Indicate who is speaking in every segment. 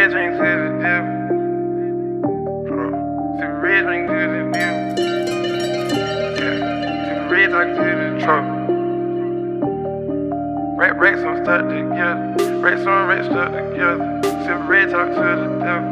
Speaker 1: red drink to the devil. Sip red drink to the devil. Yeah. Sip red talk to the truck. Racks on stuck together. Racks on racks stuck together. Sip red talk to the devil.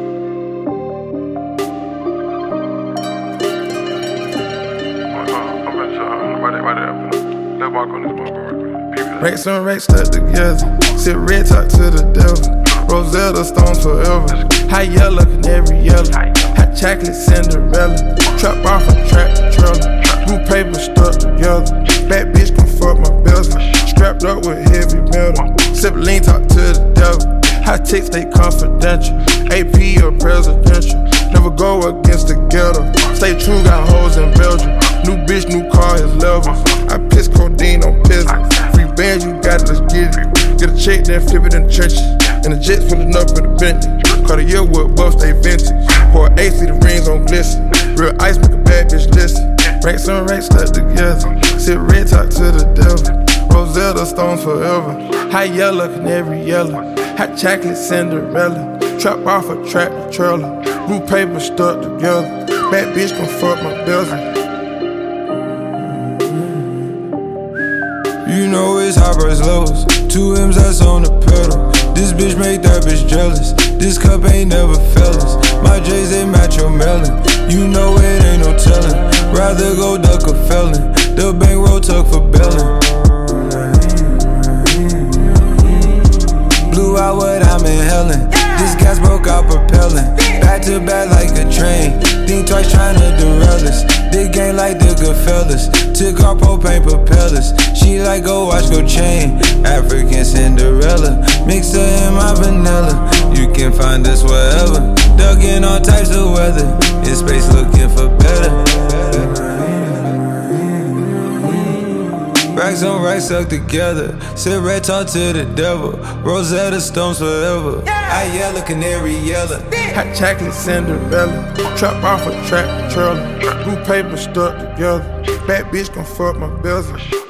Speaker 1: Racks on racks stuck together. Sip red talk to the devil. Rosetta Stones forever. High yellow, canary yellow. Hot chocolate Cinderella. Trap off a tractor trailer. Blue paper stuck together. Bad bitch can fuck my bezel. Strapped up with heavy metal. Sip lean talk to the devil. High ticks stay confidential. AP or presidential. Never go against the ghetto. Stay true, got hoes in Belgium. New bitch, new car, his levels. I piss codeine on peasants. Free bands, you got it, let's get it. Get a check, then flip it in the trenches. And the jets pulling up in the Bentley. Cartier wood buff, stay vintage. Pour AC, the rings on glisten. Real ice, make a bad bitch listen. Racks on racks stuck together. Sip red talk to the devil. Rosetta Stones forever. High yellow, canary yellow. Hot chocolate Cinderella. Trap off a tractor trailer. Blue paper stuck together. Bad bitch can fuck my bezel.
Speaker 2: You know it's high price lows. 2 M's that's on the pedal. This bitch make that bitch jealous. This cup ain't never fellas. My J's they match your melon. You know it ain't no telling. Rather go duck a felon. The bankroll tuck for bellin'. Blew out what I'm inhaling. This gas broke out propelling. Back to back like a train. Think twice tryna derail us. Big game like the Goodfellas. Took our propane propellers. She like go watch go chain. African Cinderella. Mix her in my vanilla. You can find us wherever. Dug in all types of weather. In space looking for better. Racks on racks stuck together. Sip red talk to the devil. Rosetta Stones forever. High yellow, canary yellow.
Speaker 1: Hot chocolate Cinderella. Trap off a tractor trailer. Blue paper stuck together. Bad bitch can fuck my bezel.